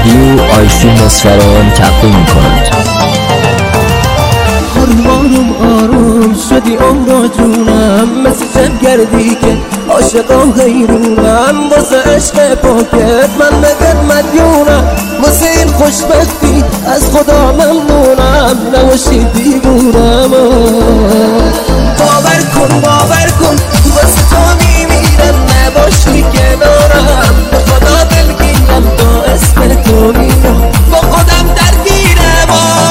رادیو آیسی مصفران تقدیم می‌کند. آروم آروم شدی عمر جونم، مثل جنگردی که عاشقا غیرونم. واسه عشق پاکت من بگت مدیونم، واسه این خوشبختی از خدا ممنونم. نباشی دیوونم، باور کن واسه تو میمیرم، نباشی کنارم. به خدا دلگیرم، تا اسم تو میرم، با خودم درگیرم.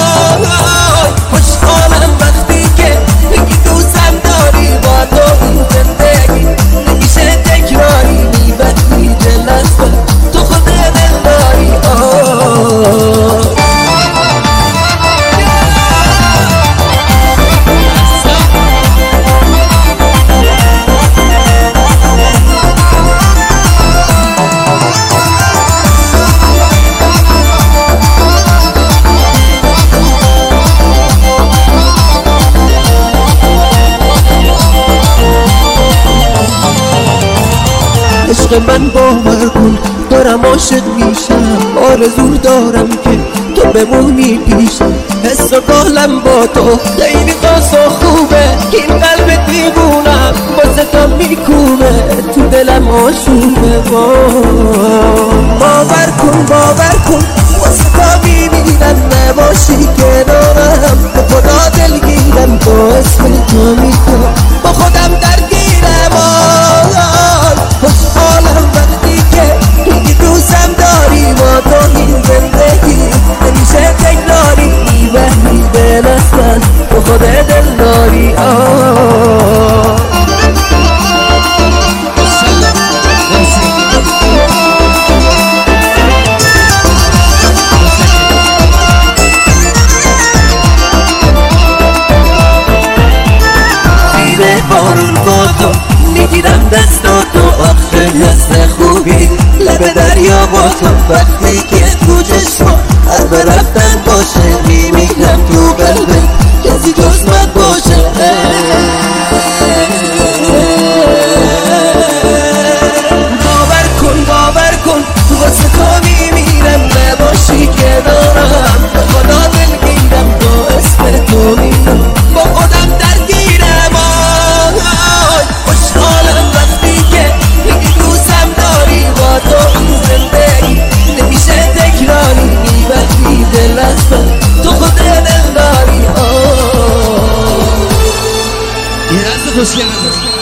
خوشحالم وقتی که بگی دوستم داری، با تو این زندگی نمیشه تکراری. میبری دل از تو خود دل داری. عشق من باور کن دارم عاشق میشم، آرزو دارم که تو بمونی پیشم. حس و قالم با تو خیلی خاص و خوبه، این قلب دیوونم واسه تو میکوبه، تو دلم آشوبه. باور کن واسه تو میمیرم، نباشی کنارم. به خدا دلگیرم، با اسم تو میکنم، با خودم درگیرم. خوشحالم وقتی که توی دوستم داری، با تو این زندگی نمیشه تکراری. میبری دل از من، تو خود دل داری. زیر بارون با تو میگیرم دستاتو، آخه حس خوبی لب دریا با تو. وقتی که تو چشما عرب رفتن باشه، میمیرم تو قلبه کسی جز من باشه. باور کن واسه تو میمیرم، نباشی کنارم. به خدا دلگیرم، با اسم تو میرم، با خودم درگیرم. خوشحالم وقتی که بگی دوستم داری، با تو این زندگی نمیشه تکراری. میبری دل از من، تو خود دل داری. یه دست خوشگل